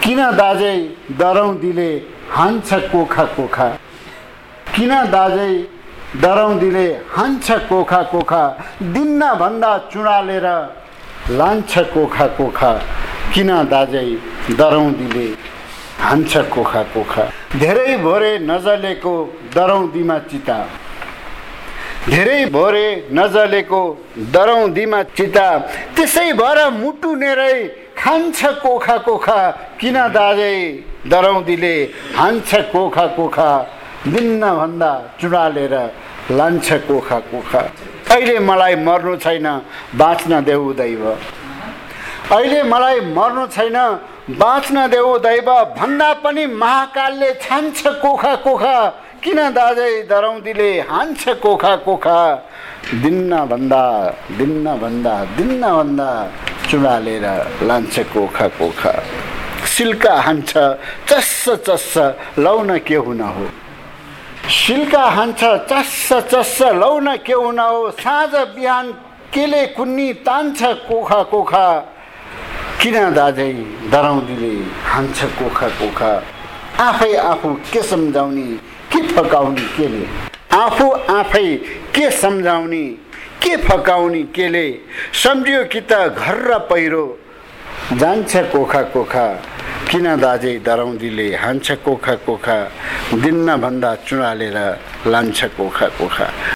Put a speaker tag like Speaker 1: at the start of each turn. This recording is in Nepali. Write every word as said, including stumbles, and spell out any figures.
Speaker 1: किन दाजै डराउँदिले हान्छ कोखा कोखा, किन दाजै डराउँदिले हान्छ कोखा कोखा, दिन्न भन्दा चुडालेर लान्छ कोखा कोखा, किन दाजै डराउँदिले हान्छ कोखा कोखा। धेरै भोरे नजलेको डराउँदीमा चिता, धेरै भोरे नजलेको डराउँदीमा चिता, त्यसै भएर मुटु नेरै खान्छ कोखा कोखा, किन दाजै डराउँदीले हान्छ कोखा कोखा, दिन्न भन्दा चुडालेर लान्छ कोखा कोखा। अहिले मलाई मर्नु छैन बाँच्न देऊ दैव, अहिले मलाई मर्नु छैन बाँच्न देऊ दैव, भन्दा पनि महाकालले छान्छ कोखा कोखा, किन दाजै डराउँदीले हान्छ कोखा कोखा, दिन्न भन्दा दिन्न भन्दा दिन्न भन्दा चुडालेर लान्छ कोखा कोखा। सिल्का हान्छ चस्स चस्स लौन के हुन हो, सिल्का हान्छ चस्स चस्स लौन के हुन हो, साँझ बिहान केले कुन्नी तान्छ कोखा कोखा, किन दाजै डराउँदीले हान्छ कोखा कोखा। आफै आफू के सम्झाउने के फकाउने केले, आफू आफै के सम्झाउने के फकाउने केले, सम्झियो कि त घर र पहिरो जान्छ कोखा कोखा, किन दाजै डराउँदीले हान्छ कोखा कोखा, दिन्न भन्दा चुडालेर लान्छ कोखा कोखा।